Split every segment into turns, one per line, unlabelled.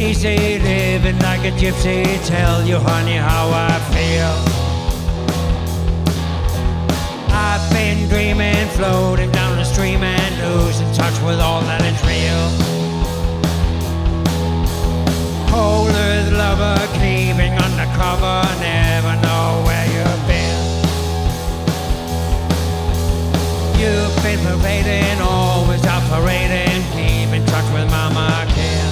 easy living like a gypsy. Tell you, honey, how I feel. I've been dreaming, floating down the stream and losing touch with all that is real. Colder the lover, cleaving undercover, never know where you've been. You've been parading, always out parading, keep in touch with Mama Ken.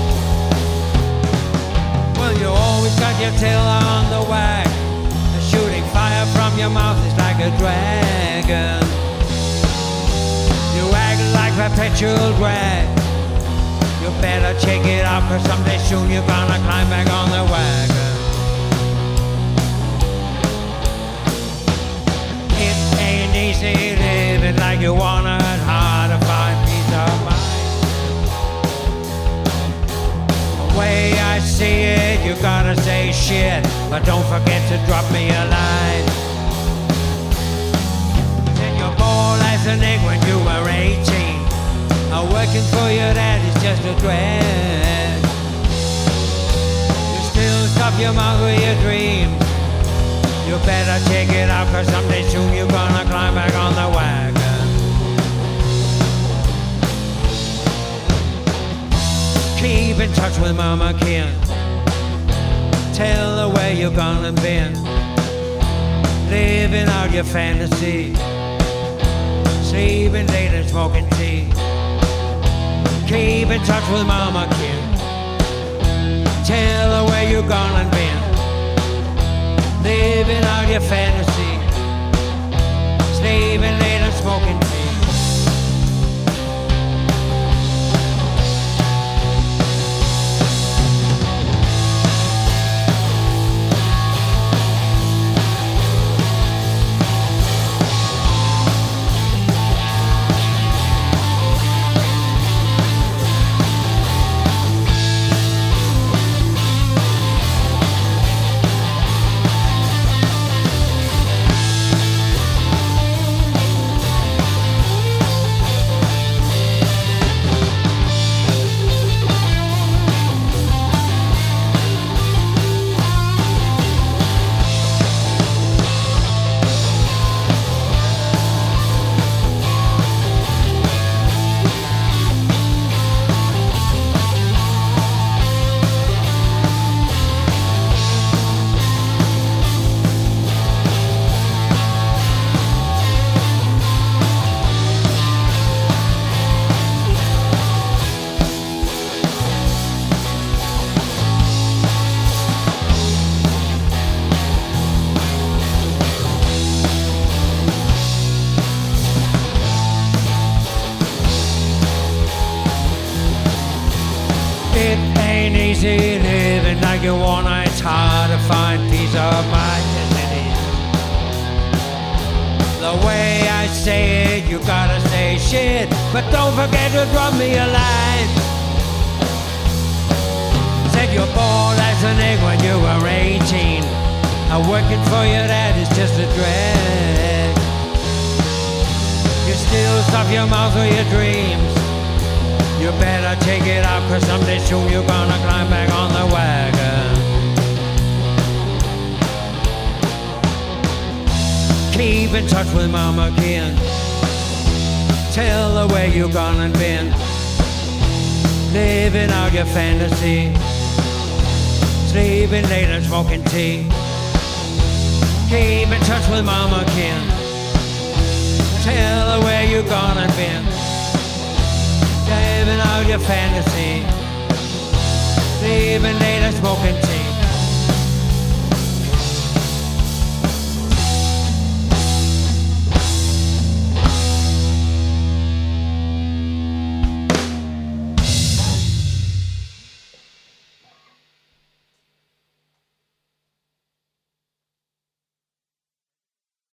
Well, you always got your tail on the wag. The shooting fire from your mouth is like a dragon. You act like perpetual drag. You better check it out, cause someday soon you're gonna climb back on the wagon. It ain't easy living like you want it, hard to find peace of mind. The way I see it, you gotta say shit, but don't forget to drop me a line. Then you're born as an egg when you were 18. Working for your dad is just a drag. You still stuff your mouth with your dreams. You better check it out, cause someday soon you're gonna climb back on the wagon. Keep in touch with Mama Ken. Tell her where you're gonna be. Living out your fantasy. Sleeping late and smoking tea. Keep in touch with Mama Ken. Tell her where you're gonna be. Living out your fantasy. Sleeping late and smoking tea. It ain't easy living like you wanna. It's hard to find peace of mind. Yes, it is. The way I say it, you gotta say shit, but don't forget to drop me a line. Said you're born as an egg when you were 18. Working for your dad is just a drag. You still stuff your mouth with your dreams. You better take it out, cause someday soon you're gonna climb back on the wagon. Keep in touch with Mama Ken. Tell her where you're gonna be. Living out your fantasy. Sleeping late and smoking tea. Keep in touch with Mama Ken. Tell her where you're gonna be. Living out your fantasy. Sleeping late and smoking tea.